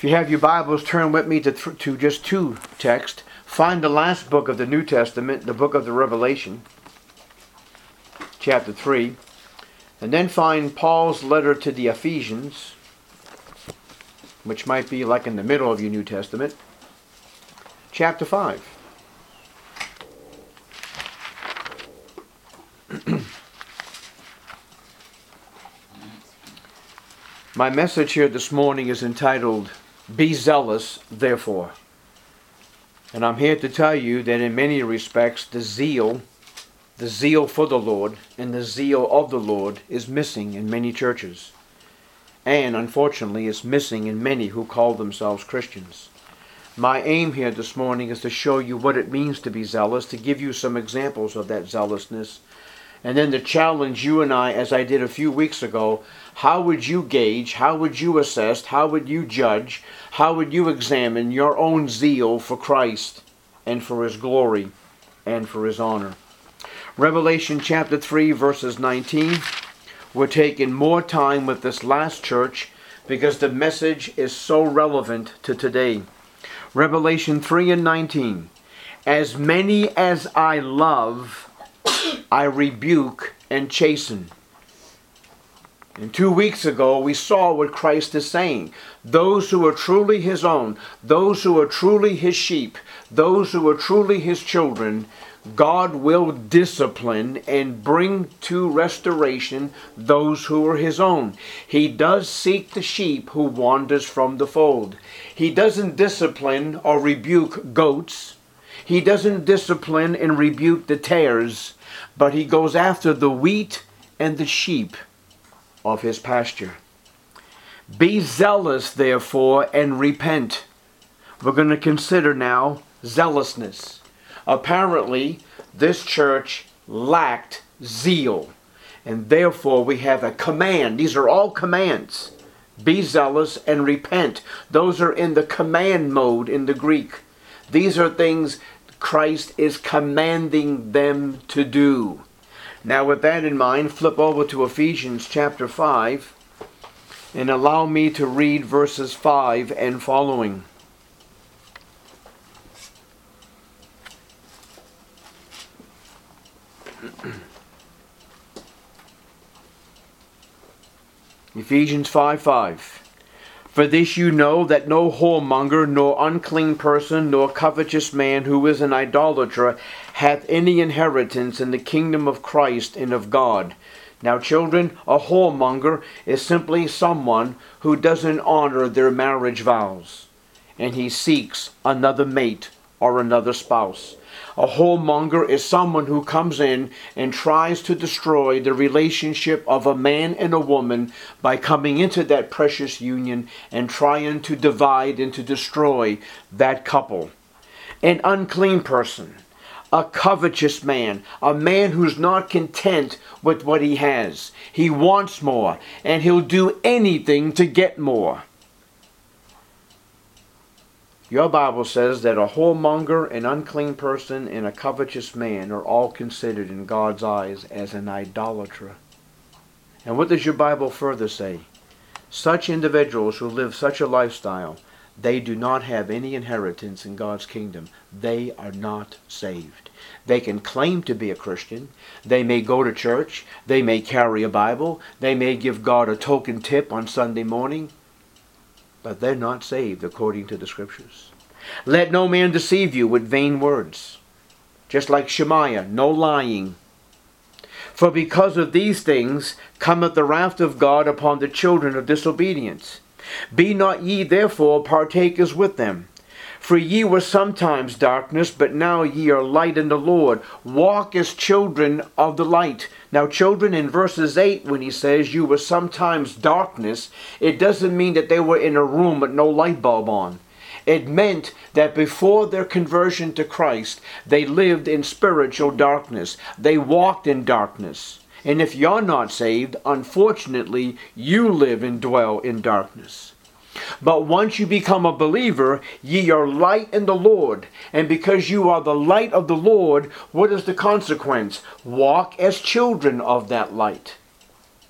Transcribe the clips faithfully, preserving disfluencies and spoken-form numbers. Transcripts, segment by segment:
If you have your Bibles, turn with me to, th- to just two texts. Find the last book of the New Testament, the book of the Revelation, chapter three. And then find Paul's letter to the Ephesians, which might be like in the middle of your New Testament, chapter five. My message here this morning is entitled, Be Zealous, Therefore. And I'm here to tell you that in many respects, the zeal, the zeal for the Lord and the zeal of the Lord is missing in many churches. And unfortunately, it's missing in many who call themselves Christians. My aim here this morning is to show you what it means to be zealous, to give you some examples of that zealousness, and then to challenge you and I, as I did a few weeks ago, how would you gauge, how would you assess, how would you judge, how would you examine your own zeal for Christ and for His glory and for His honor? Revelation chapter three, verses nineteen. We're taking more time with this last church because the message is so relevant to today. Revelation three and nineteen. As many as I love, I rebuke and chasten. And two weeks ago, we saw what Christ is saying. Those who are truly His own, those who are truly His sheep, those who are truly His children, God will discipline and bring to restoration those who are His own. He does seek the sheep who wanders from the fold. He doesn't discipline or rebuke goats. He doesn't discipline and rebuke the tares, but He goes after the wheat and the sheep of His pasture. Be zealous, therefore, and repent. We're going to consider now zealousness. Apparently, this church lacked zeal, and therefore we have a command. These are all commands. Be zealous and repent. Those are in the command mode in the Greek. These are things Christ is commanding them to do. Now, with that in mind, flip over to Ephesians chapter five and allow me to read verses five and following. Ephesians five five. For this you know, that no whoremonger, nor unclean person, nor covetous man who is an idolater hath any inheritance in the kingdom of Christ and of God. Now, children, a whoremonger is simply someone who doesn't honor their marriage vows, and he seeks another mate or another spouse. A whoremonger is someone who comes in and tries to destroy the relationship of a man and a woman by coming into that precious union and trying to divide and to destroy that couple. An unclean person, a covetous man, a man who's not content with what he has. He wants more, and he'll do anything to get more. Your Bible says that a whoremonger, an unclean person, and a covetous man are all considered in God's eyes as an idolater. And what does your Bible further say? Such individuals who live such a lifestyle, they do not have any inheritance in God's kingdom. They are not saved. They can claim to be a Christian. They may go to church. They may carry a Bible. They may give God a token tip on Sunday morning. But they're not saved according to the Scriptures. Let no man deceive you with vain words. Just like Shemaiah, no lying. For because of these things cometh the wrath of God upon the children of disobedience. Be not ye therefore partakers with them. For ye were sometimes darkness, but now ye are light in the Lord. Walk as children of the light. Now, children, in verses eight, when he says you were sometimes darkness, it doesn't mean that they were in a room with no light bulb on. It meant that before their conversion to Christ, they lived in spiritual darkness. They walked in darkness. And if you're not saved, unfortunately, you live and dwell in darkness. But once you become a believer, ye are light in the Lord. And because you are the light of the Lord, what is the consequence? Walk as children of that light.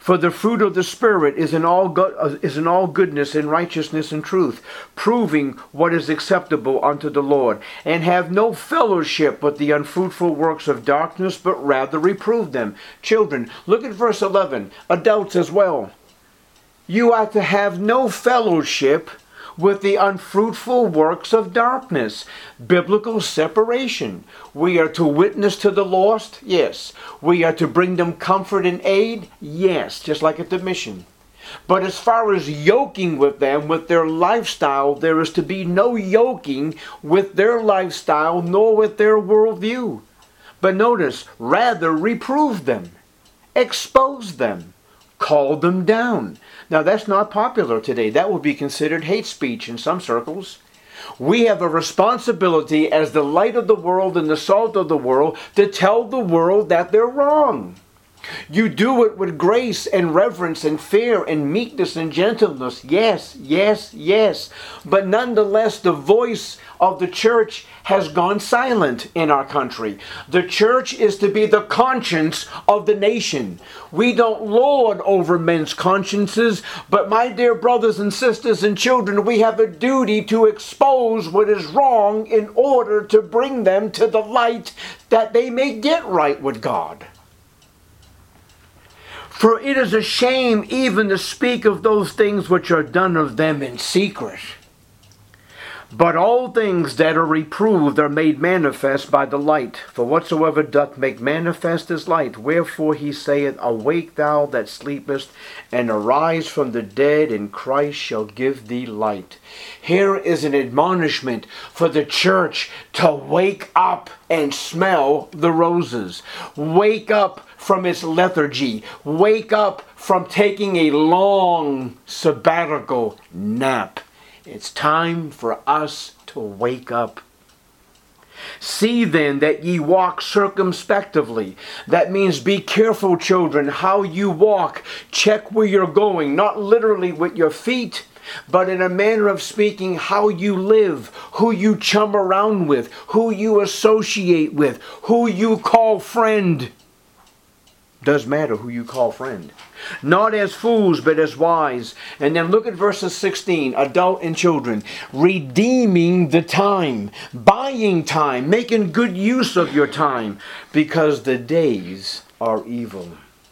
For the fruit of the Spirit is in all go- is in all goodness and righteousness and truth, proving what is acceptable unto the Lord. And have no fellowship with the unfruitful works of darkness, but rather reprove them. Children, look at verse eleven. Adults as well. You are to have no fellowship with the unfruitful works of darkness. Biblical separation. We are to witness to the lost? Yes. We are to bring them comfort and aid? Yes, just like at the mission. But as far as yoking with them, with their lifestyle, there is to be no yoking with their lifestyle nor with their worldview. But notice, rather reprove them, expose them, call them down. Now that's not popular today. That would be considered hate speech in some circles. We have a responsibility as the light of the world and the salt of the world to tell the world that they're wrong. You do it with grace and reverence and fear and meekness and gentleness. Yes, yes, yes. But nonetheless, the voice of the church has gone silent in our country. The church is to be the conscience of the nation. We don't lord over men's consciences, but my dear brothers and sisters and children, we have a duty to expose what is wrong in order to bring them to the light that they may get right with God. For it is a shame even to speak of those things which are done of them in secret. But all things that are reproved are made manifest by the light. For whatsoever doth make manifest is light. Wherefore he saith, Awake thou that sleepest, and arise from the dead, and Christ shall give thee light. Here is an admonishment for the church to wake up and smell the roses. Wake up from its lethargy. Wake up from taking a long sabbatical nap. It's time for us to wake up. See then that ye walk circumspectively. That means be careful, children, how you walk. Check where you're going, not literally with your feet, but in a manner of speaking, how you live, who you chum around with, who you associate with, who you call friend. Does matter who you call friend. Not as fools, but as wise. And then look at verses sixteen, adult and children. Redeeming the time, buying time, making good use of your time, because the days are evil.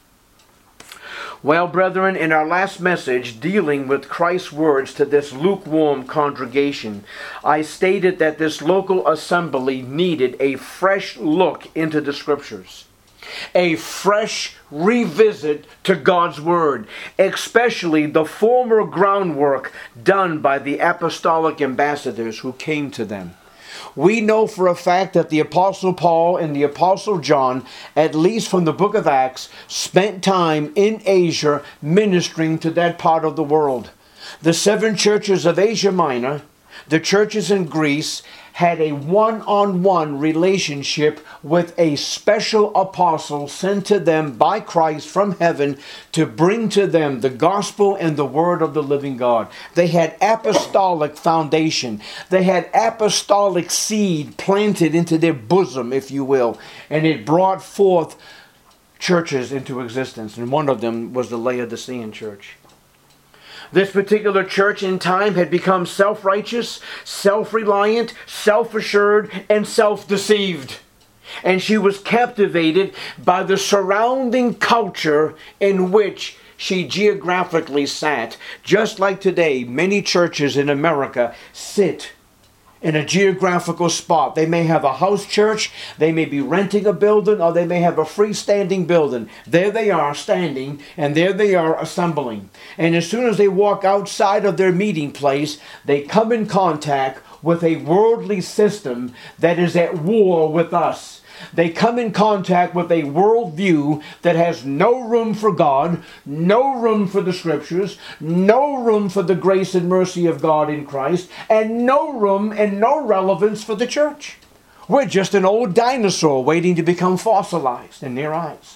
Well, brethren, in our last message dealing with Christ's words to this lukewarm congregation, I stated that this local assembly needed a fresh look into the Scriptures. A fresh revisit to God's Word, especially the former groundwork done by the apostolic ambassadors who came to them. We know for a fact that the Apostle Paul and the Apostle John, at least from the book of Acts, spent time in Asia ministering to that part of the world. The seven churches of Asia Minor, the churches in Greece, had a one-on-one relationship with a special apostle sent to them by Christ from heaven to bring to them the gospel and the word of the living God. They had apostolic foundation. They had apostolic seed planted into their bosom, if you will, and it brought forth churches into existence. And one of them was the Laodicean church. This particular church in time had become self-righteous, self-reliant, self-assured, and self-deceived. And she was captivated by the surrounding culture in which she geographically sat. Just like today, many churches in America sit in a geographical spot. They may have a house church, they may be renting a building, or they may have a freestanding building. There they are standing, and there they are assembling. And as soon as they walk outside of their meeting place, they come in contact with a worldly system that is at war with us. They come in contact with a worldview that has no room for God, no room for the Scriptures, no room for the grace and mercy of God in Christ, and no room and no relevance for the church. We're just an old dinosaur waiting to become fossilized in their eyes.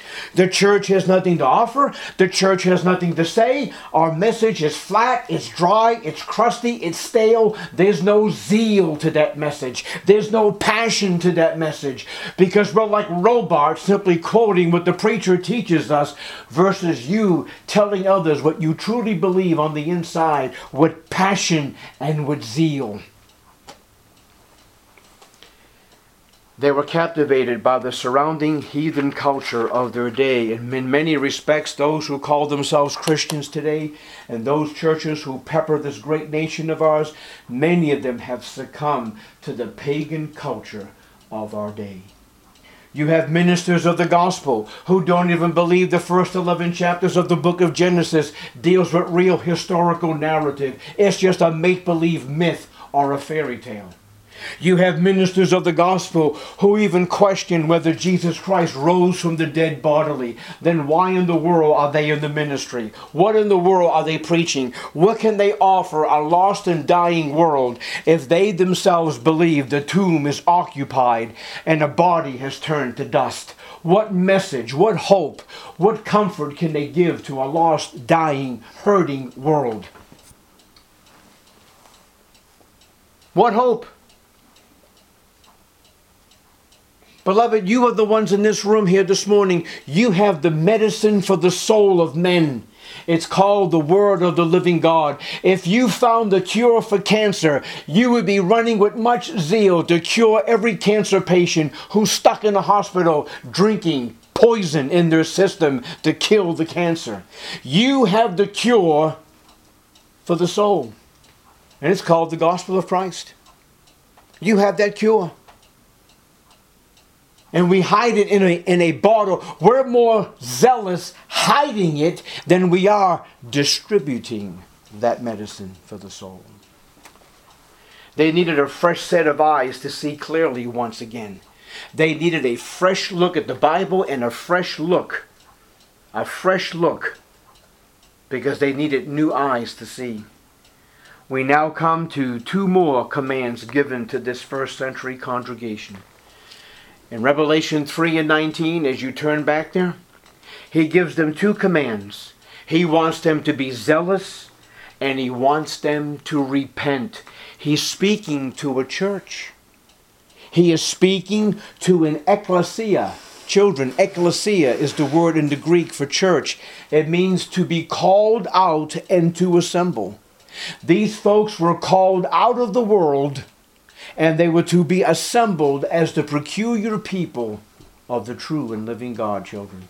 The church has nothing to offer. The church has nothing to say. Our message is flat, it's dry, it's crusty, it's stale. There's no zeal to that message. There's no passion to that message. Because we're like robots simply quoting what the preacher teaches us versus you telling others what you truly believe on the inside with passion and with zeal. They were captivated by the surrounding heathen culture of their day. And in many respects, those who call themselves Christians today and those churches who pepper this great nation of ours, many of them have succumbed to the pagan culture of our day. You have ministers of the gospel who don't even believe the first eleven chapters of the book of Genesis deals with real historical narrative. It's just a make-believe myth or a fairy tale. You have ministers of the gospel who even question whether Jesus Christ rose from the dead bodily. Then why in the world are they in the ministry? What in the world are they preaching? What can they offer a lost and dying world if they themselves believe the tomb is occupied and a body has turned to dust? What message, what hope, what comfort can they give to a lost, dying, hurting world? What hope? Beloved, you are the ones in this room here this morning. You have the medicine for the soul of men. It's called the Word of the living God. If you found the cure for cancer, you would be running with much zeal to cure every cancer patient who's stuck in a hospital drinking poison in their system to kill the cancer. You have the cure for the soul. And it's called the gospel of Christ. You have that cure. And we hide it in a, in a bottle. We're more zealous hiding it than we are distributing that medicine for the soul. They needed a fresh set of eyes to see clearly once again. They needed a fresh look at the Bible and a fresh look. A fresh look. Because they needed new eyes to see. We now come to two more commands given to this first century congregation. In Revelation three and nineteen, as you turn back there, he gives them two commands. He wants them to be zealous and he wants them to repent. He's speaking to a church. He is speaking to an ecclesia. Children, ecclesia is the word in the Greek for church. It means to be called out and to assemble. These folks were called out of the world and they were to be assembled as the peculiar people of the true and living God, children.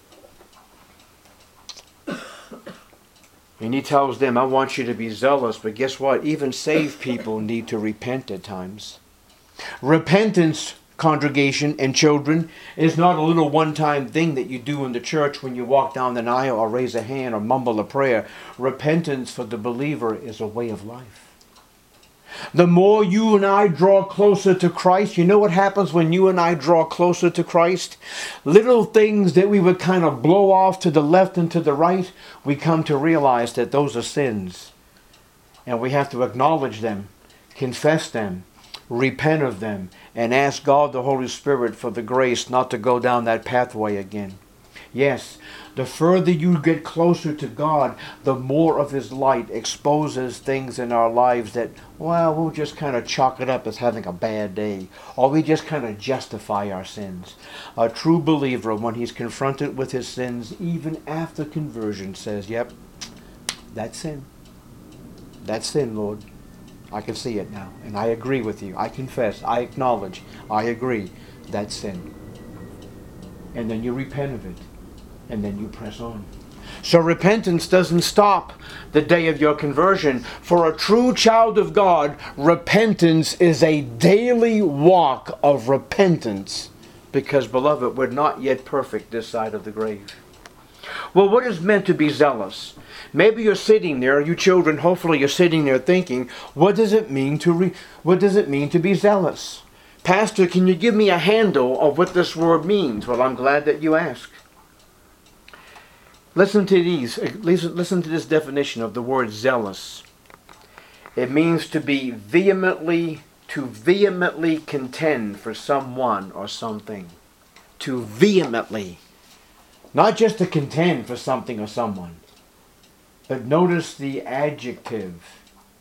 And he tells them, I want you to be zealous, but guess what? Even saved people need to repent at times. Repentance, congregation and children, is not a little one-time thing that you do in the church when you walk down the aisle or raise a hand or mumble a prayer. Repentance for the believer is a way of life. The more you and I draw closer to Christ, you know what happens when you and I draw closer to Christ? Little things that we would kind of blow off to the left and to the right, we come to realize that those are sins. And we have to acknowledge them, confess them, repent of them, and ask God the Holy Spirit for the grace not to go down that pathway again. Yes, the further you get closer to God, the more of His light exposes things in our lives that, well, we'll just kind of chalk it up as having a bad day. Or we just kind of justify our sins. A true believer, when he's confronted with his sins, even after conversion, says, yep, that's sin. That's sin, Lord. I can see it now. And I agree with you. I confess. I acknowledge. I agree. That's sin. And then you repent of it. And then you press on. So repentance doesn't stop the day of your conversion. For a true child of God, repentance is a daily walk of repentance. Because, beloved, we're not yet perfect this side of the grave. Well, what is meant to be zealous? Maybe you're sitting there, you children, hopefully you're sitting there thinking, what does it mean to re- what does it mean to be zealous? Pastor, can you give me a handle of what this word means? Well, I'm glad that you asked. Listen to these. Listen, listen to this definition of the word zealous. It means to be vehemently, to vehemently contend for someone or something. To vehemently Not just to contend for something or someone. But notice the adjective.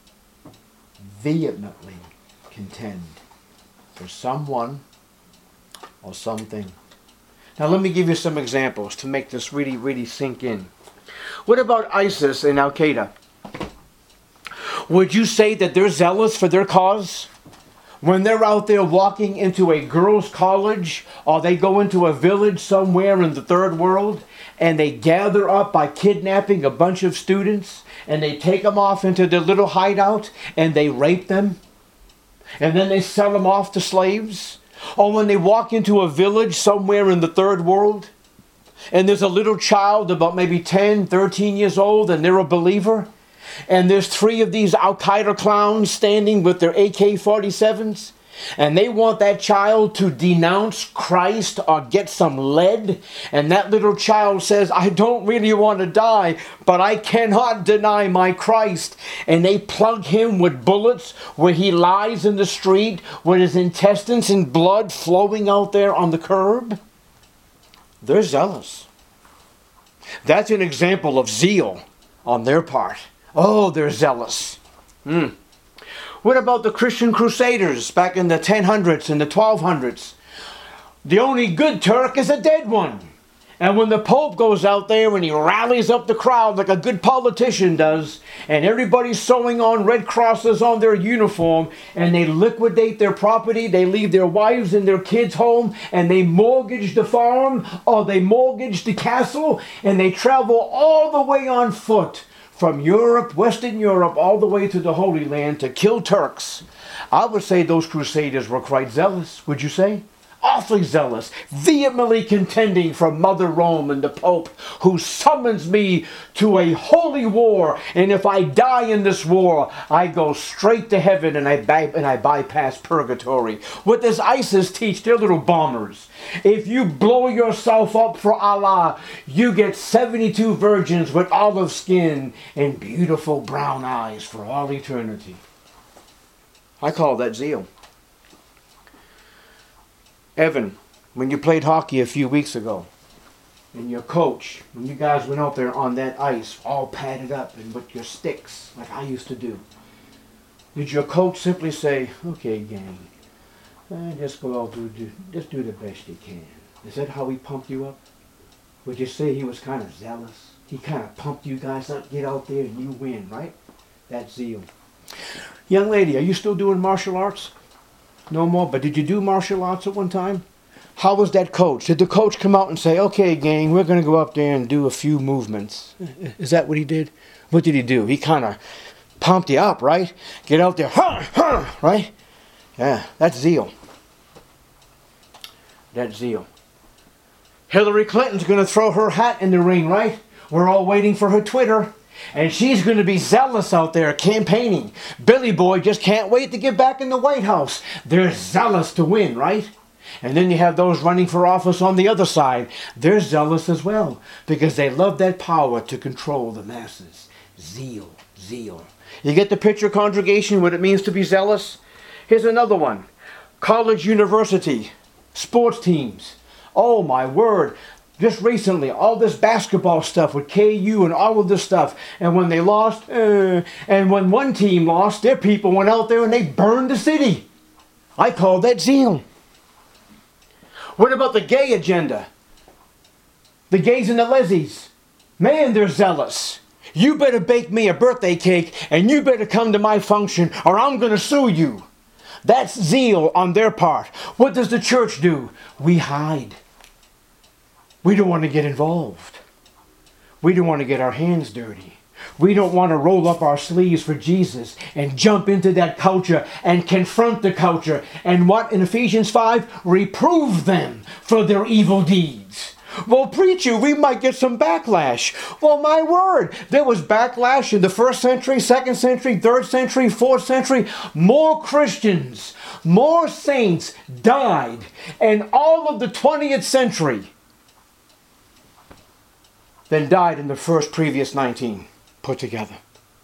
Vehemently contend for someone or something. Now let me give you some examples to make this really, really sink in. What about ISIS and Al Qaeda? Would you say that they're zealous for their cause? When they're out there walking into a girls' college, or they go into a village somewhere in the third world, and they gather up by kidnapping a bunch of students, and they take them off into their little hideout, and they rape them, and then they sell them off to slaves. Or when they walk into a village somewhere in the third world, and there's a little child about maybe ten, thirteen years old, and they're a believer, and there's three of these Al-Qaeda clowns standing with their A K forty-sevens, and they want that child to denounce Christ or get some lead, and that little child says, I don't really want to die, but I cannot deny my Christ. And they plug him with bullets where he lies in the street with his intestines and blood flowing out there on the curb. They're zealous. That's an example of zeal on their part. Oh, they're zealous. Hmm. What about the Christian Crusaders back in the ten hundreds and the twelve hundreds? The only good Turk is a dead one. And when the Pope goes out there and he rallies up the crowd like a good politician does, and everybody's sewing on red crosses on their uniform, and they liquidate their property, they leave their wives and their kids home, and they mortgage the farm, or they mortgage the castle, and they travel all the way on foot from Europe, Western Europe, all the way to the Holy Land to kill Turks. I would say those Crusaders were quite zealous, would you say? Awfully zealous, vehemently contending for Mother Rome and the Pope, who summons me to a holy war, and if I die in this war, I go straight to heaven and I, by, and I bypass purgatory. What does ISIS teach? They're little bombers. If you blow yourself up for Allah, you get seventy-two virgins with olive skin and beautiful brown eyes for all eternity. I call that zeal. Evan, when you played hockey a few weeks ago, and your coach, when you guys went out there on that ice, all padded up and with your sticks, like I used to do, did your coach simply say, okay, gang, uh, just go out and do, just do the best you can? Is that how he pumped you up? Would you say he was kind of zealous? He kind of pumped you guys up, get out there and you win, right? That's zeal. Young lady, are you still doing martial arts? No more, but did you do martial arts at one time? How was that coach? Did the coach come out and say, okay, gang, we're going to go up there and do a few movements? Is that what he did? What did he do? He kind of pumped you up, right? Get out there, huh, huh, right? Yeah, that's zeal. That's zeal. Hillary Clinton's going to throw her hat in the ring, right? We're all waiting for her Twitter. And she's going to be zealous out there campaigning. Billy Boy just can't wait to get back in the White House. They're zealous to win, right? And then you have those running for office on the other side. They're zealous as well because they love that power to control the masses. Zeal, zeal. You get the picture, congregation, what it means to be zealous? Here's another one. College, university, sports teams. Oh, my word. Just recently, all this basketball stuff with K U and all of this stuff. And when they lost, uh, and when one team lost, their people went out there and they burned the city. I call that zeal. What about the gay agenda? The gays and the lesbies. Man, they're zealous. You better bake me a birthday cake and you better come to my function or I'm going to sue you. That's zeal on their part. What does the church do? We hide. We don't want to get involved. We don't want to get our hands dirty. We don't want to roll up our sleeves for Jesus and jump into that culture and confront the culture. And what in Ephesians five? Reprove them for their evil deeds. Well, preacher, we might get some backlash. Well, my word, there was backlash in the first century, second century, third century, fourth century. More Christians, more saints died in all of the twentieth century than died in the first previous nineteen put together.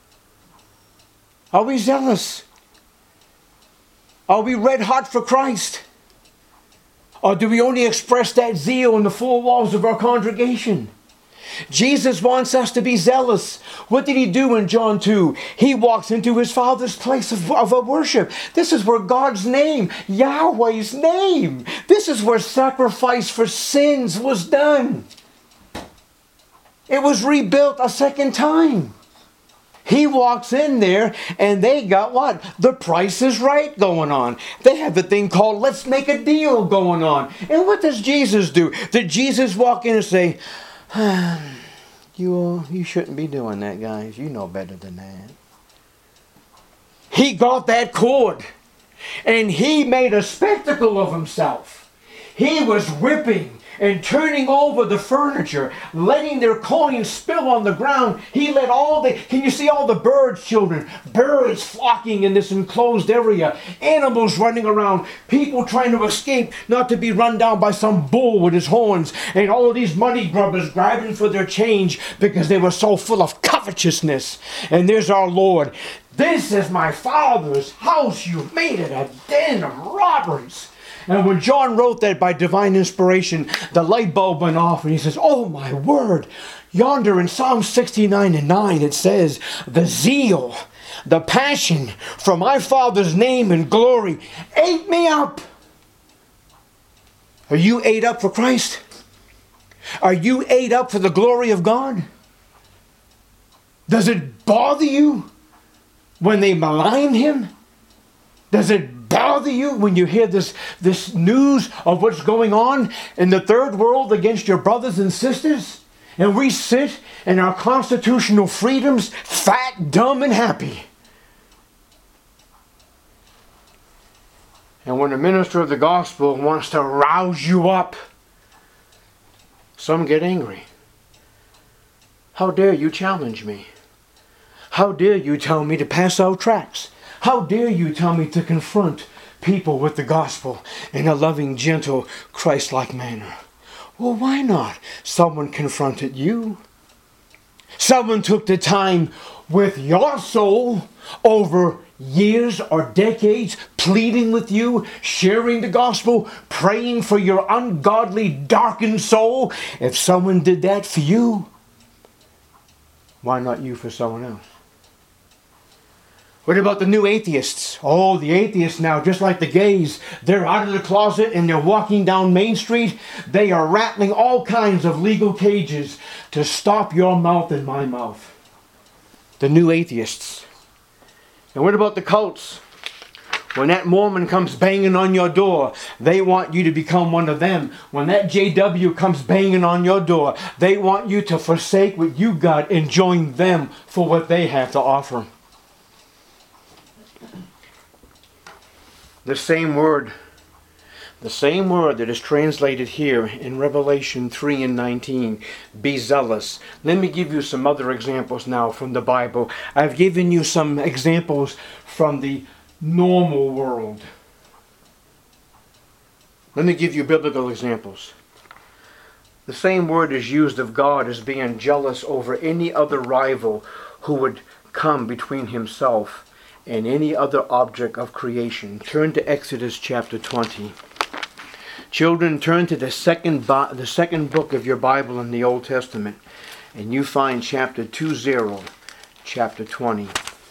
Are we zealous? Are we red hot for Christ? Or do we only express that zeal in the four walls of our congregation? Jesus wants us to be zealous. What did he do in John two? He walks into his Father's place of, of worship. This is where God's name, Yahweh's name, this is where sacrifice for sins was done. It was rebuilt a second time. He walks in there and they got what? The Price is Right going on. They have the thing called Let's Make a Deal going on. And what does Jesus do? Did Jesus walk in and say, you, you shouldn't be doing that, guys. You know better than that. He got that cord and he made a spectacle of himself. He was whipping and turning over the furniture, letting their coins spill on the ground. He let all the, can you see all the birds, children? Birds flocking in this enclosed area. Animals running around. People trying to escape, not to be run down by some bull with his horns. And all of these money grubbers grabbing for their change because they were so full of covetousness. And there's our Lord. This is my Father's house. You made it a den of robbers. And when John wrote that by divine inspiration, the light bulb went off and he says, oh my word, yonder in Psalm sixty-nine and nine it says, the zeal, the passion for my Father's name and glory ate me up. Are you ate up for Christ? Are you ate up for the glory of God? Does it bother you when they malign him? Does it bother you when you hear this, this news of what's going on in the third world against your brothers and sisters? And we sit in our constitutional freedoms, fat, dumb, and happy. And when the minister of the gospel wants to rouse you up, some get angry. How dare you challenge me? How dare you tell me to pass out tracts? How dare you tell me to confront people with the gospel in a loving, gentle, Christ-like manner? Well, why not? Someone confronted you. Someone took the time with your soul over years or decades, pleading with you, sharing the gospel, praying for your ungodly, darkened soul. If someone did that for you, why not you for someone else? What about the new atheists? Oh, the atheists now, just like the gays, they're out of the closet and they're walking down Main Street. They are rattling all kinds of legal cages to stop your mouth and my mouth. The new atheists. And what about the cults? When that Mormon comes banging on your door, they want you to become one of them. When that J W comes banging on your door, they want you to forsake what you got and join them for what they have to offer. The same word, the same word that is translated here in Revelation three and nineteen, be zealous. Let me give you some other examples now from the Bible. I've given you some examples from the normal world. Let me give you biblical examples. The same word is used of God as being jealous over any other rival who would come between himself and any other object of creation. Turn to Exodus chapter twenty. Children, turn to the second, bo- the second book of your Bible in the Old Testament, and you find chapter two zero, chapter twenty.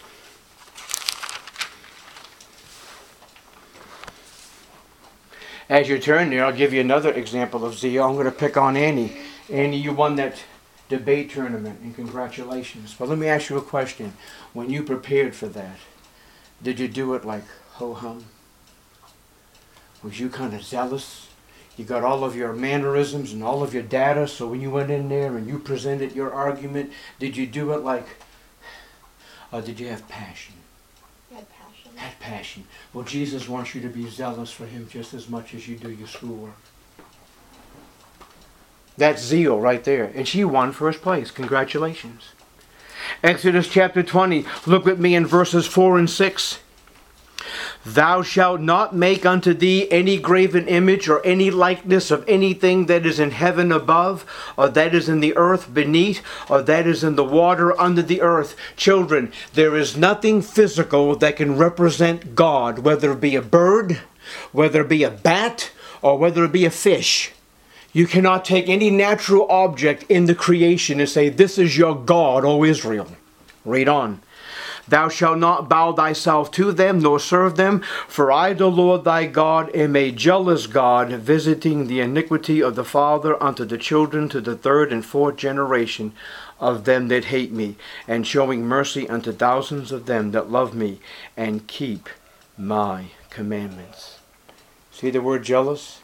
As you turn there, I'll give you another example of zeal. I'm going to pick on Annie. Annie, you won that debate tournament, and congratulations. But let me ask you a question. When you prepared for that, did you do it like ho-hum? Was you kind of zealous? You got all of your mannerisms and all of your data, so when you went in there and you presented your argument, did you do it like, or did you have passion? Had passion. Had passion. Well, Jesus wants you to be zealous for him just as much as you do your schoolwork. That's zeal right there. And she won first place. Congratulations. Exodus chapter twenty. Look with me in verses four and six. Thou shalt not make unto thee any graven image or any likeness of anything that is in heaven above, or that is in the earth beneath, or that is in the water under the earth. Children, there is nothing physical that can represent God, whether it be a bird, whether it be a bat, or whether it be a fish. You cannot take any natural object in the creation and say, this is your God, O Israel. Read on. Thou shalt not bow thyself to them, nor serve them, for I, the Lord thy God, am a jealous God, visiting the iniquity of the father unto the children to the third and fourth generation of them that hate me, and showing mercy unto thousands of them that love me, and keep my commandments. See the word jealous?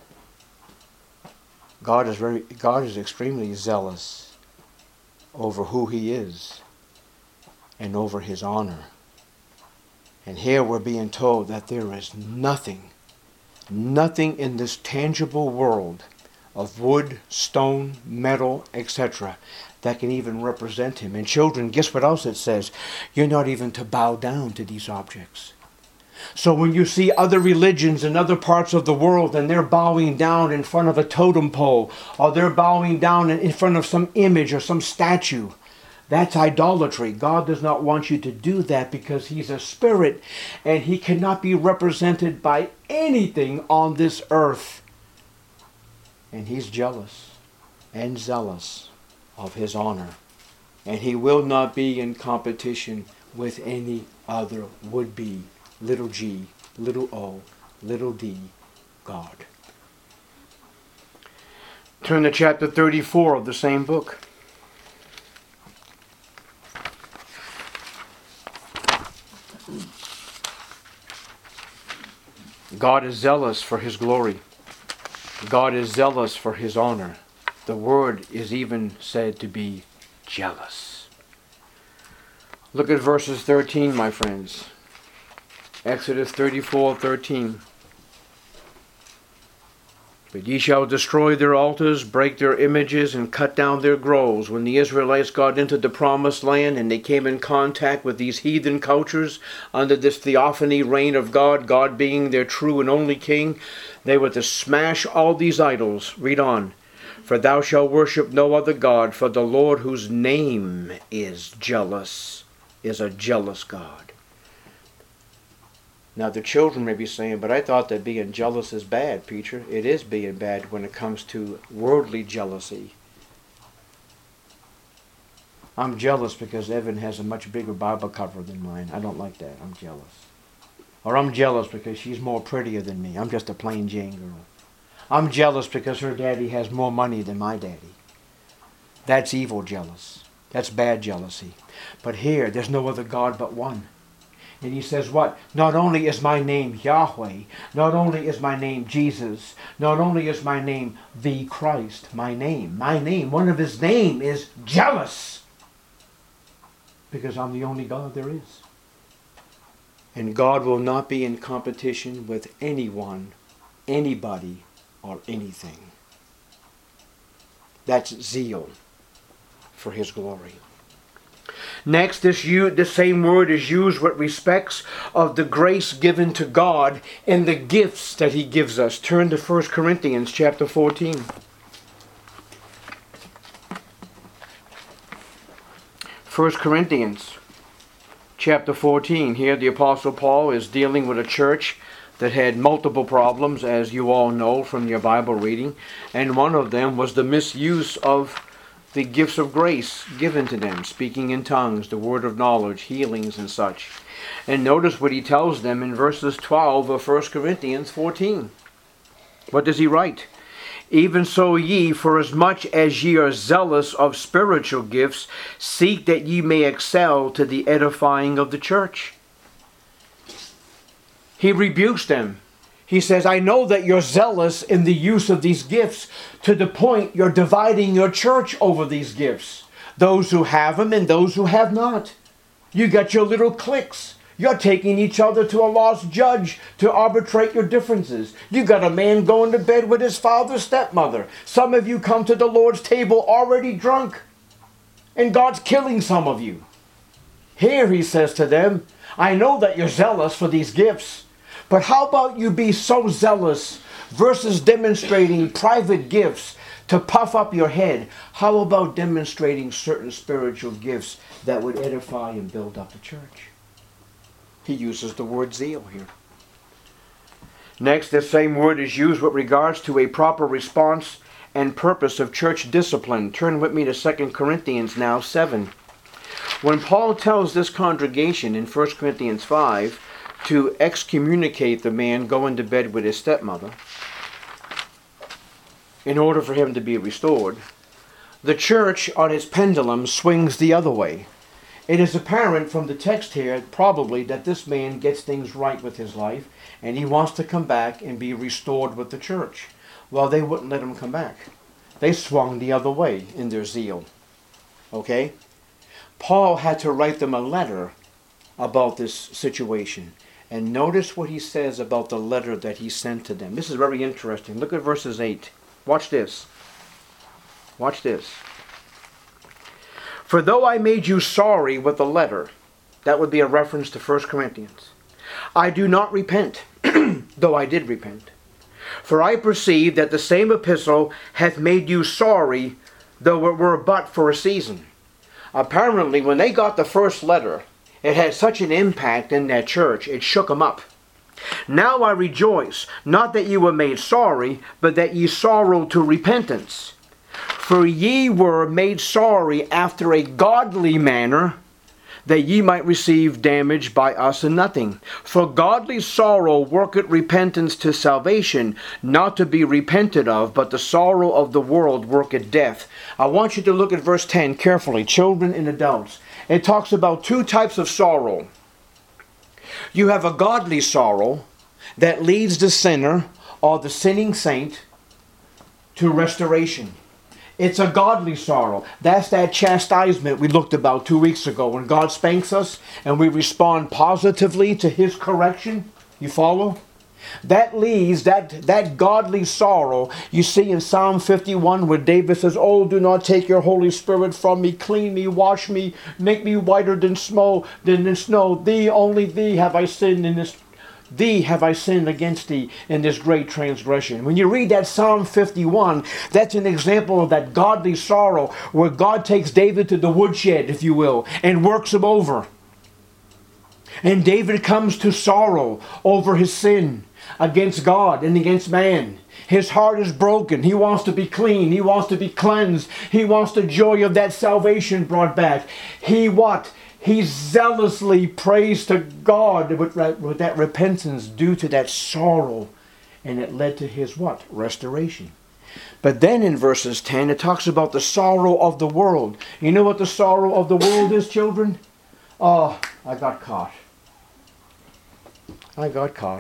God is very, God is extremely zealous over who he is and over his honor. And here we're being told that there is nothing, nothing in this tangible world of wood, stone, metal, et cetera that can even represent him. And children, guess what else it says? You're not even to bow down to these objects. So when you see other religions in other parts of the world and they're bowing down in front of a totem pole, or they're bowing down in front of some image or some statue, that's idolatry. God does not want you to do that because he's a spirit and he cannot be represented by anything on this earth. And he's jealous and zealous of his honor. And he will not be in competition with any other would-be, little g, little o, little d, God. Turn to chapter thirty-four of the same book. God is zealous for his glory. God is zealous for his honor. The word is even said to be jealous. Look at verses thirteen, my friends. Exodus thirty-four, thirteen. But ye shall destroy their altars, break their images, and cut down their groves. When the Israelites got into the promised land and they came in contact with these heathen cultures under this theophany reign of God, God being their true and only king, they were to smash all these idols. Read on. For thou shalt worship no other God, for the Lord whose name is jealous is a jealous God. Now the children may be saying, but I thought that being jealous is bad, preacher. It is being bad when it comes to worldly jealousy. I'm jealous because Evan has a much bigger Bible cover than mine. I don't like that. I'm jealous. Or I'm jealous because she's more prettier than me. I'm just a plain Jane girl. I'm jealous because her daddy has more money than my daddy. That's evil jealous. That's bad jealousy. But here, there's no other God but one. And he says what? Not only is my name Yahweh, not only is my name Jesus, not only is my name the Christ, my name, my name, one of his name is jealous. Because I'm the only God there is. And God will not be in competition with anyone, anybody, or anything. That's zeal for his glory. Next, this, this same word is used with respects of the grace given to God and the gifts that he gives us. Turn to First Corinthians chapter fourteen. First Corinthians chapter fourteen. Here the Apostle Paul is dealing with a church that had multiple problems, as you all know from your Bible reading. And one of them was the misuse of the gifts of grace given to them, speaking in tongues, the word of knowledge, healings and such. And notice what he tells them in verses twelve of First Corinthians fourteen. What does he write? Even so ye, for as much as ye are zealous of spiritual gifts, seek that ye may excel to the edifying of the church. He rebukes them. He says, I know that you're zealous in the use of these gifts to the point you're dividing your church over these gifts. Those who have them and those who have not. You got your little cliques. You're taking each other to a lost judge to arbitrate your differences. You got a man going to bed with his father's stepmother. Some of you come to the Lord's table already drunk. And God's killing some of you. Here he says to them, I know that you're zealous for these gifts. But how about you be so zealous versus demonstrating private gifts to puff up your head? How about demonstrating certain spiritual gifts that would edify and build up the church? He uses the word zeal here. Next, the same word is used with regards to a proper response and purpose of church discipline. Turn with me to Second Corinthians now, seven. When Paul tells this congregation in First Corinthians five to excommunicate the man going to bed with his stepmother in order for him to be restored, the church on its pendulum swings the other way. It is apparent from the text here probably that this man gets things right with his life and he wants to come back and be restored with the church. Well, they wouldn't let him come back. They swung the other way in their zeal. Okay? Paul had to write them a letter about this situation. And notice what he says about the letter that he sent to them. This is very interesting. Look at verses eight. Watch this. Watch this. For though I made you sorry with the letter, that would be a reference to First Corinthians, I do not repent, though I did repent. For I perceive that the same epistle hath made you sorry, though it were but for a season. Apparently, when they got the first letter, it had such an impact in that church, it shook them up. Now I rejoice, not that ye were made sorry, but that ye sorrowed to repentance. For ye were made sorry after a godly manner, that ye might receive damage by us in nothing. For godly sorrow worketh repentance to salvation, not to be repented of, but the sorrow of the world worketh death. I want you to look at verse ten carefully, children and adults. It talks about two types of sorrow. You have a godly sorrow that leads the sinner or the sinning saint to restoration. It's a godly sorrow. That's that chastisement we looked about two weeks ago when God spanks us and we respond positively to His correction. You follow? That leads, that, that godly sorrow, you see in Psalm fifty-one where David says, "Oh, do not take your Holy Spirit from me. Clean me, wash me, make me whiter than snow, than the snow. Thee, only thee have I sinned in this Thee have I sinned against thee in this great transgression." When you read that Psalm fifty-one, that's an example of that godly sorrow where God takes David to the woodshed, if you will, and works him over. And David comes to sorrow over his sin against God and against man. His heart is broken. He wants to be clean. He wants to be cleansed. He wants the joy of that salvation brought back. He what? He zealously prays to God with, with that repentance due to that sorrow. And it led to his what? Restoration. But then in verses ten, it talks about the sorrow of the world. You know what the sorrow of the world is, children? Oh, I got caught. I got caught.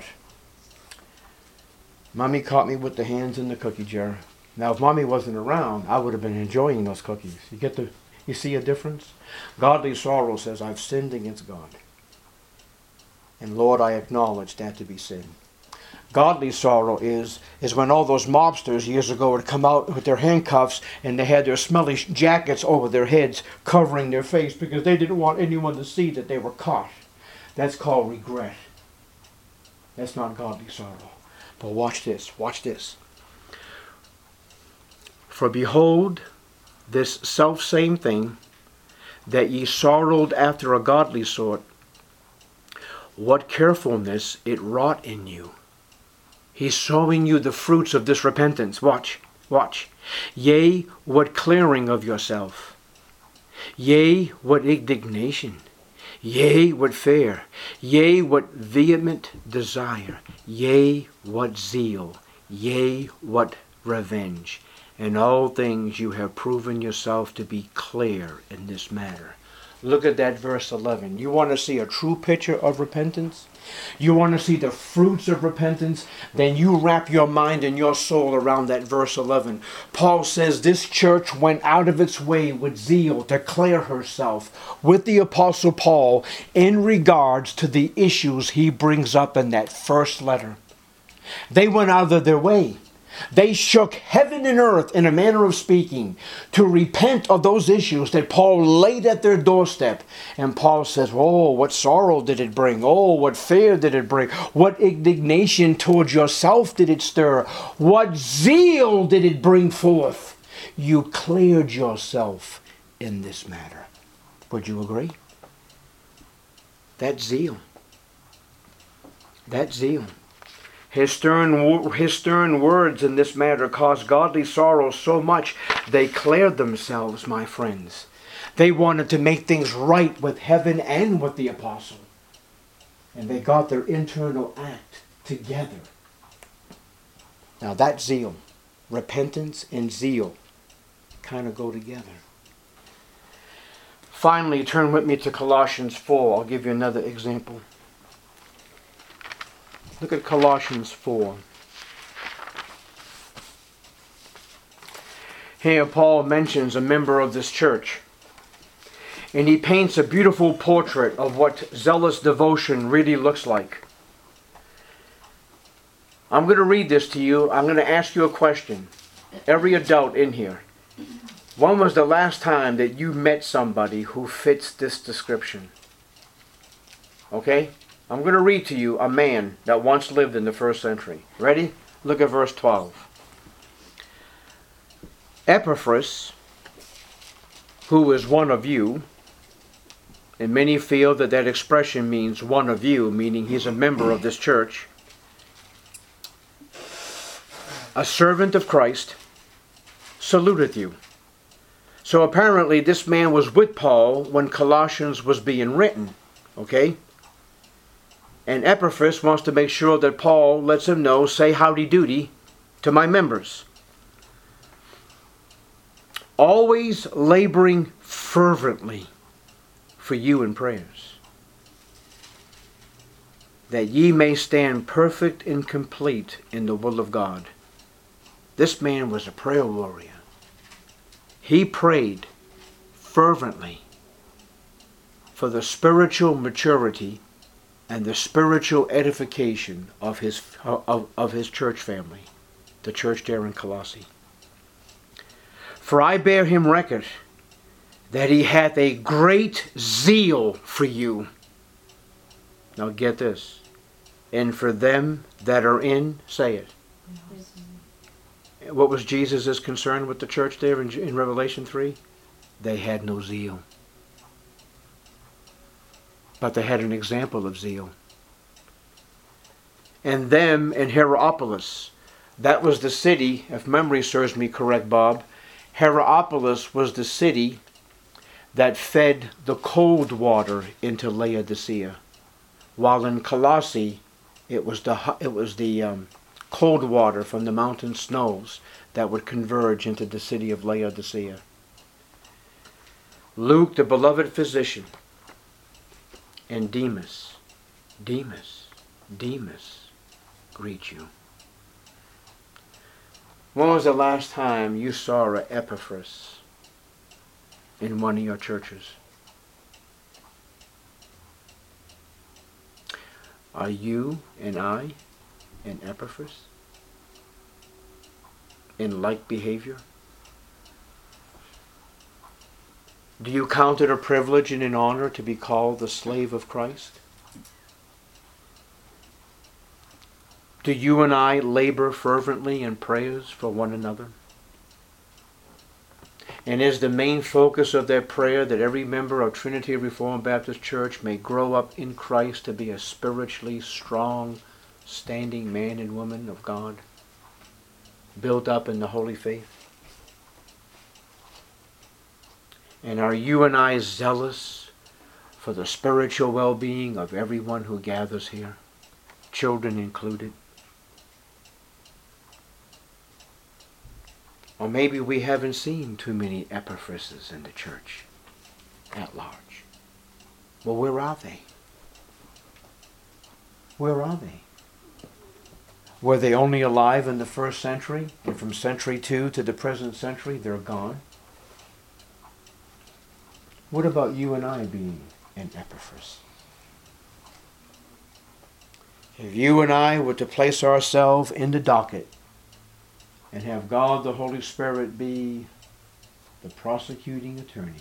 Mommy caught me with the hands in the cookie jar. Now, if Mommy wasn't around, I would have been enjoying those cookies. You get the... You see a difference? Godly sorrow says, I've sinned against God. And Lord, I acknowledge that to be sin. Godly sorrow is, is when all those mobsters years ago would come out with their handcuffs and they had their smelly jackets over their heads covering their face because they didn't want anyone to see that they were caught. That's called regret. That's not godly sorrow. But watch this, watch this. For behold, this self-same thing, that ye sorrowed after a godly sort, what carefulness it wrought in you. He's showing you the fruits of this repentance. Watch, watch. Yea, what clearing of yourself. Yea, what indignation. Yea, what fear. Yea, what vehement desire. Yea, what zeal. Yea, what revenge. In all things you have proven yourself to be clear in this matter. Look at that verse eleven. You want to see a true picture of repentance? You want to see the fruits of repentance? Then you wrap your mind and your soul around that verse eleven. Paul says this church went out of its way with zeal to clear herself with the Apostle Paul in regards to the issues he brings up in that first letter. They went out of their way. They shook heaven and earth, in a manner of speaking, to repent of those issues that Paul laid at their doorstep. And Paul says, oh, what sorrow did it bring? Oh, what fear did it bring? What indignation towards yourself did it stir? What zeal did it bring forth? You cleared yourself in this matter. Would you agree? That zeal. That zeal. His stern, his stern words in this matter caused godly sorrow so much they cleared themselves, my friends. They wanted to make things right with heaven and with the apostle. And they got their internal act together. Now that zeal, repentance and zeal, kind of go together. Finally, turn with me to Colossians four. I'll give you another example. Look at Colossians four. Here Paul mentions a member of this church. And he paints a beautiful portrait of what zealous devotion really looks like. I'm going to read this to you. I'm going to ask you a question. Every adult in here. When was the last time that you met somebody who fits this description? Okay? I'm going to read to you a man that once lived in the first century. Ready? Look at verse twelve. Epaphras, who is one of you, and many feel that that expression means one of you, meaning he's a member of this church, a servant of Christ, saluteth you. So apparently this man was with Paul when Colossians was being written. Okay? And Epaphras wants to make sure that Paul lets him know, say howdy doody to my members. Always laboring fervently for you in prayers, that ye may stand perfect and complete in the will of God. This man was a prayer warrior. He prayed fervently for the spiritual maturity and the spiritual edification of his of, of his church family, the church there in Colossae. For I bear him record that he hath a great zeal for you. Now get this. And for them that are in, say it. What was Jesus' concern with the church there in, in Revelation three? They had no zeal. But they had an example of zeal. And them in Hierapolis. That was the city, if memory serves me correct, Bob. Hierapolis was the city that fed the cold water into Laodicea, while in Colossae it was the it was the um, cold water from the mountain snows that would converge into the city of Laodicea. Luke, the beloved physician, and Demas, Demas, Demas, greet you. When was the last time you saw an Epaphras in one of your churches? Are you and I an Epaphras in like behavior? Do you count it a privilege and an honor to be called the slave of Christ? Do you and I labor fervently in prayers for one another? And is the main focus of that prayer that every member of Trinity Reformed Baptist Church may grow up in Christ to be a spiritually strong, standing man and woman of God, built up in the holy faith? And are you and I zealous for the spiritual well-being of everyone who gathers here, children included? Or maybe we haven't seen too many Epaphrases in the church at large. Well, where are they? Where are they? Were they only alive in the first century, and from century two to the present century, they're gone? What about you and I being an Epaphras? If you and I were to place ourselves in the docket and have God the Holy Spirit be the prosecuting attorney,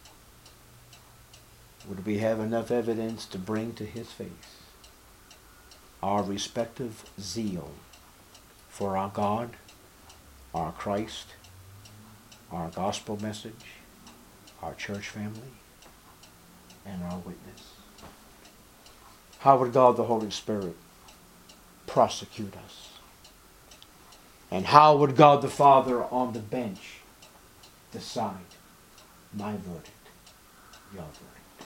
would we have enough evidence to bring to his face our respective zeal for our God, our Christ, our gospel message, our church family, and our witness? How would God the Holy Spirit prosecute us? And how would God the Father on the bench decide my verdict, your verdict?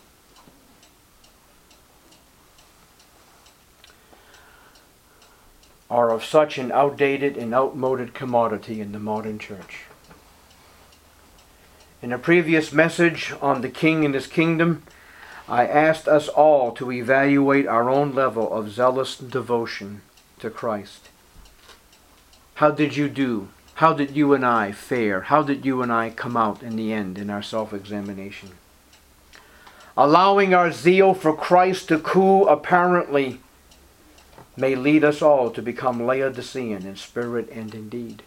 Are of such an outdated and outmoded commodity in the modern church. In a previous message on the King and His kingdom, I asked us all to evaluate our own level of zealous devotion to Christ. How did you do? How did you and I fare? How did you and I come out in the end in our self-examination? Allowing our zeal for Christ to cool apparently may lead us all to become Laodicean in spirit and in deed.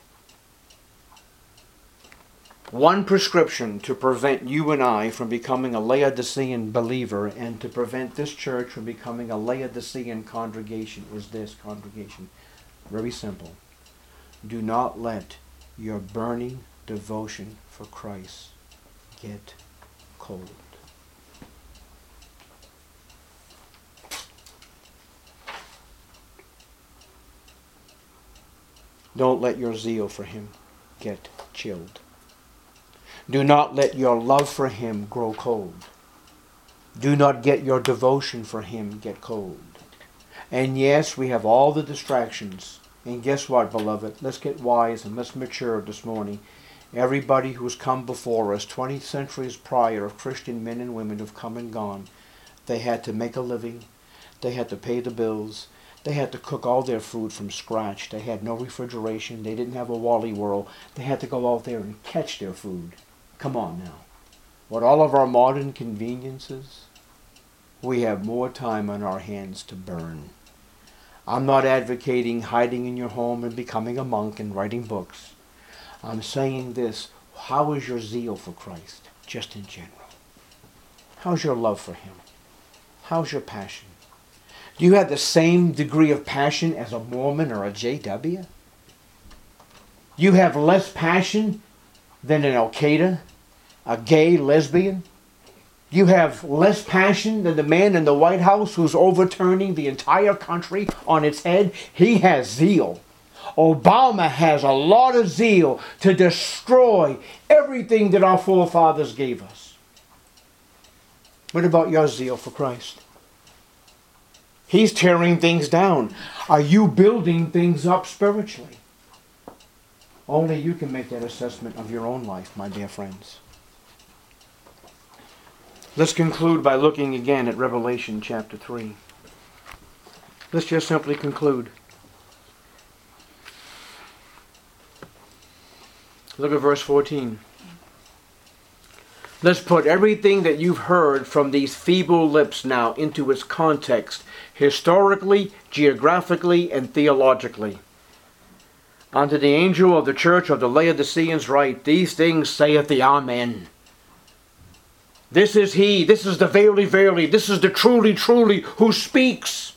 One prescription to prevent you and I from becoming a Laodicean believer and to prevent this church from becoming a Laodicean congregation is this congregation. Very simple. Do not let your burning devotion for Christ get cold. Don't let your zeal for Him get chilled. Do not let your love for Him grow cold. Do not get your devotion for Him get cold. And yes, we have all the distractions. And guess what, beloved? Let's get wise and let's mature this morning. Everybody who's come before us, twenty centuries prior of Christian men and women who've come and gone, they had to make a living. They had to pay the bills. They had to cook all their food from scratch. They had no refrigeration. They didn't have a Wally World. They had to go out there and catch their food. Come on now. With all of our modern conveniences, we have more time on our hands to burn. I'm not advocating hiding in your home and becoming a monk and writing books. I'm saying this. How is your zeal for Christ, just in general? How's your love for Him? How's your passion? Do you have the same degree of passion as a Mormon or a J W? You have less passion than an Al-Qaeda, a gay lesbian? You have less passion than the man in the White House who's overturning the entire country on its head? He has zeal. Obama has a lot of zeal to destroy everything that our forefathers gave us. What about your zeal for Christ? He's tearing things down. Are you building things up spiritually? Only you can make that assessment of your own life, my dear friends. Let's conclude by looking again at Revelation chapter three. Let's just simply conclude. Look at verse fourteen. Let's put everything that you've heard from these feeble lips now into its context, historically, geographically, and theologically. Unto the angel of the church of the Laodiceans write, these things saith the Amen. This is He, this is the verily, verily, this is the truly, truly who speaks.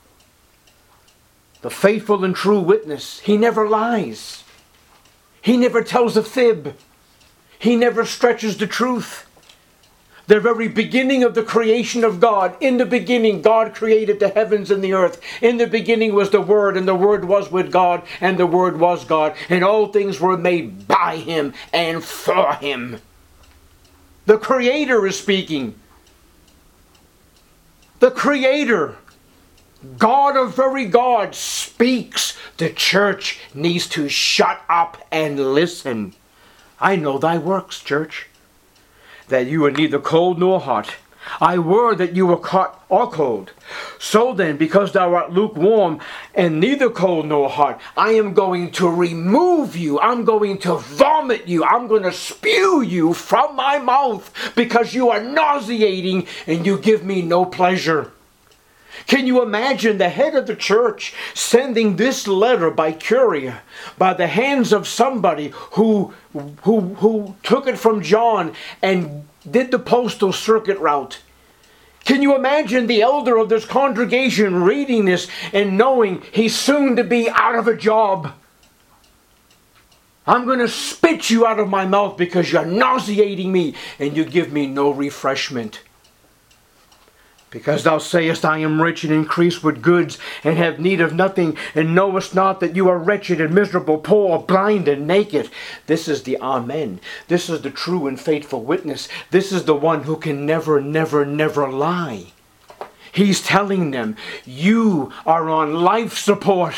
The faithful and true witness. He never lies. He never tells a fib. He never stretches the truth. The very beginning of the creation of God. In the beginning, God created the heavens and the earth. In the beginning was the Word, and the Word was with God, and the Word was God. And all things were made by Him and for Him. The Creator is speaking. The Creator, God of very God, speaks. The church needs to shut up and listen. I know thy works, church, that you are neither cold nor hot. I were that you were hot or cold. So then, because thou art lukewarm and neither cold nor hot, I am going to remove you. I'm going to vomit you. I'm going to spew you from my mouth because you are nauseating and you give me no pleasure. Can you imagine the head of the church sending this letter by courier, by the hands of somebody who, who, who took it from John and did the postal circuit route? Can you imagine the elder of this congregation reading this and knowing he's soon to be out of a job? I'm going to spit you out of my mouth because you're nauseating me and you give me no refreshment. Because thou sayest, I am rich and increase with goods, and have need of nothing, and knowest not that you are wretched and miserable, poor, blind, and naked. This is the Amen. This is the true and faithful witness. This is the one who can never, never, never lie. He's telling them, you are on life support.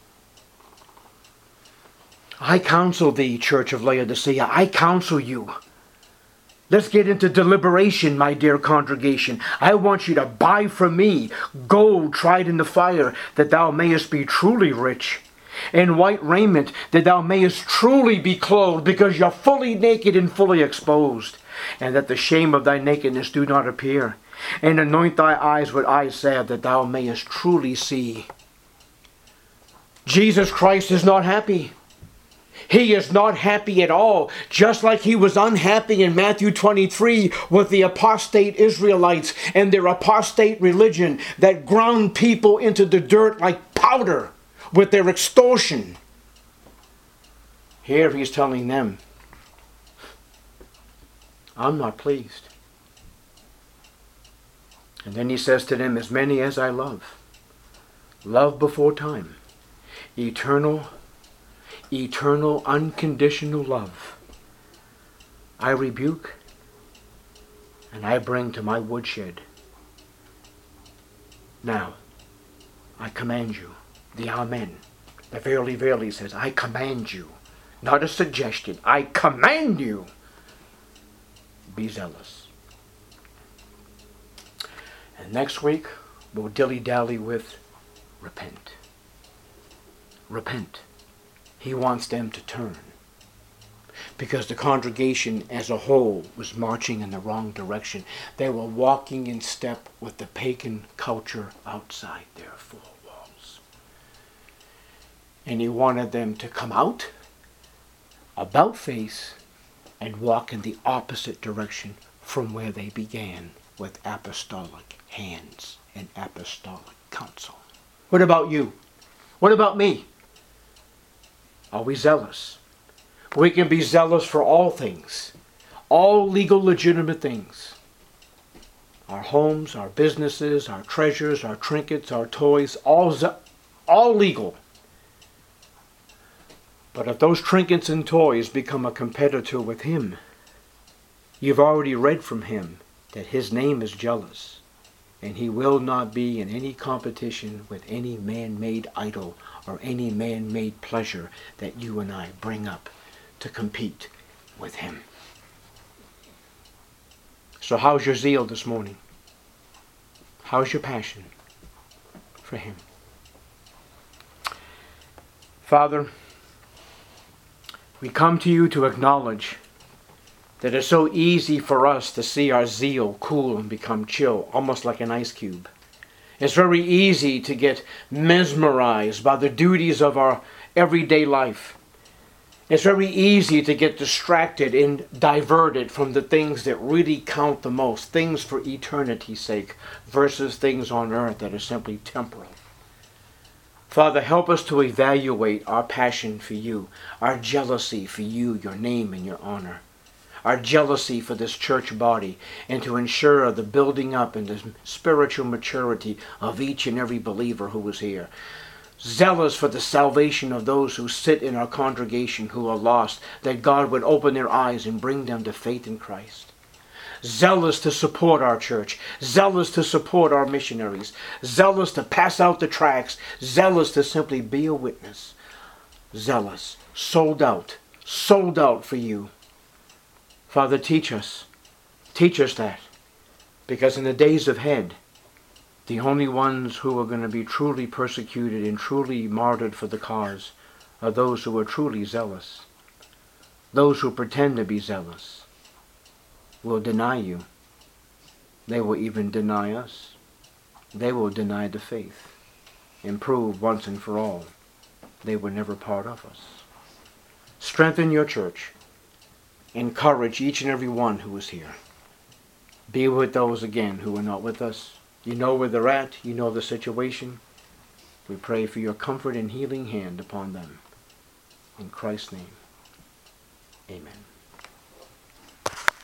I counsel thee, Church of Laodicea, I counsel you. Let's get into deliberation, my dear congregation. I want you to buy from me gold tried in the fire, that thou mayest be truly rich, and white raiment, that thou mayest truly be clothed, because you're fully naked and fully exposed, and that the shame of thy nakedness do not appear. And anoint thy eyes with eye salve, that thou mayest truly see. Jesus Christ is not happy. He is not happy at all, just like he was unhappy in Matthew twenty-three with the apostate Israelites and their apostate religion that ground people into the dirt like powder with their extortion. Here he's telling them, I'm not pleased. And then he says to them, as many as I love, love before time, eternal Eternal, unconditional love, I rebuke and I bring to my woodshed. Now, I command you, the Amen, the verily, verily says, I command you, not a suggestion, I command you, be zealous. And next week, we'll dilly-dally with repent. Repent. He wants them to turn, because the congregation as a whole was marching in the wrong direction. They were walking in step with the pagan culture outside their four walls. And he wanted them to come out, about face, and walk in the opposite direction from where they began, with apostolic hands and apostolic counsel. What about you? What about me? Are we zealous? We can be zealous for all things, all legal, legitimate things. Our homes, our businesses, our treasures, our trinkets, our toys, all, ze- all legal. But if those trinkets and toys become a competitor with him, you've already read from him that his name is jealous, and he will not be in any competition with any man-made idol or any man-made pleasure that you and I bring up to compete with him. So how's your zeal this morning? How's your passion for him? Father, we come to you to acknowledge that it's so easy for us to see our zeal cool and become chill, almost like an ice cube. It's very easy to get mesmerized by the duties of our everyday life. It's very easy to get distracted and diverted from the things that really count the most, things for eternity's sake, versus things on earth that are simply temporal. Father, help us to evaluate our passion for you, our jealousy for you, your name and your honor, our jealousy for this church body, and to ensure the building up and the spiritual maturity of each and every believer who is here. Zealous for the salvation of those who sit in our congregation who are lost, that God would open their eyes and bring them to faith in Christ. Zealous to support our church, zealous to support our missionaries, zealous to pass out the tracts, zealous to simply be a witness, zealous, sold out, sold out for you. Father, teach us, teach us that, because in the days ahead, the only ones who are going to be truly persecuted and truly martyred for the cause are those who are truly zealous. Those who pretend to be zealous will deny you. They will even deny us. They will deny the faith and prove once and for all they were never part of us. Strengthen your church. Encourage each and every one who is here. Be with those again who are not with us. You know where they're at. You know the situation. We pray for your comfort and healing hand upon them. In Christ's name, amen.